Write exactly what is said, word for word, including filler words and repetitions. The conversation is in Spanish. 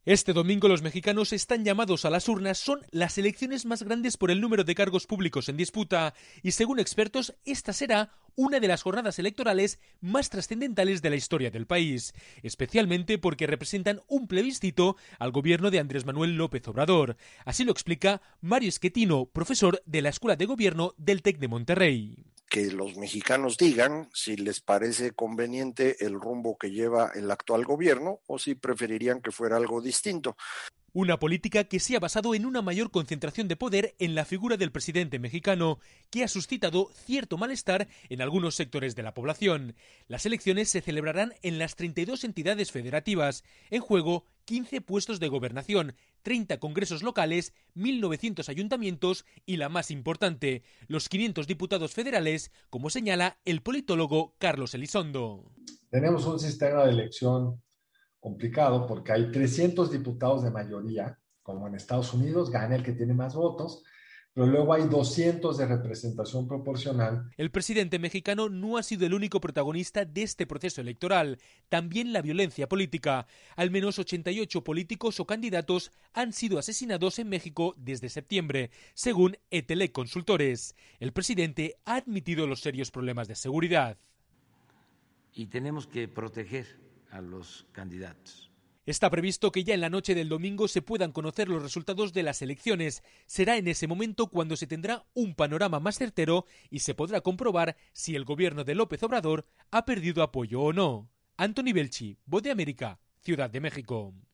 Este domingo los mexicanos están llamados a las urnas. Son las elecciones más grandes por el número de cargos públicos en disputa y, según expertos, esta será una de las jornadas electorales más trascendentales de la historia del país, especialmente porque representan un plebiscito al gobierno de Andrés Manuel López Obrador. Así lo explica Mario Schettino, profesor de la Escuela de Gobierno del TEC de Monterrey. Que los mexicanos digan si les parece conveniente el rumbo que lleva el actual gobierno o si preferirían que fuera algo distinto. Una política que se ha basado en una mayor concentración de poder en la figura del presidente mexicano, que ha suscitado cierto malestar en algunos sectores de la población. Las elecciones se celebrarán en las treinta y dos entidades federativas. En juego, quince puestos de gobernación, treinta congresos locales, mil novecientos ayuntamientos y la más importante, los quinientos diputados federales, como señala el politólogo Carlos Elizondo. Tenemos un sistema de elección complicado porque hay trescientos diputados de mayoría, como en Estados Unidos, gana el que tiene más votos, pero luego hay doscientos de representación proporcional. El presidente mexicano no ha sido el único protagonista de este proceso electoral, también la violencia política. Al menos ochenta y ocho políticos o candidatos han sido asesinados en México desde septiembre, según Etelec Consultores. El presidente ha admitido los serios problemas de seguridad. Y tenemos que proteger a los candidatos. Está previsto que ya en la noche del domingo se puedan conocer los resultados de las elecciones. Será en ese momento cuando se tendrá un panorama más certero y se podrá comprobar si el gobierno de López Obrador ha perdido apoyo o no. Anthony Belchi, Voz de América, Ciudad de México.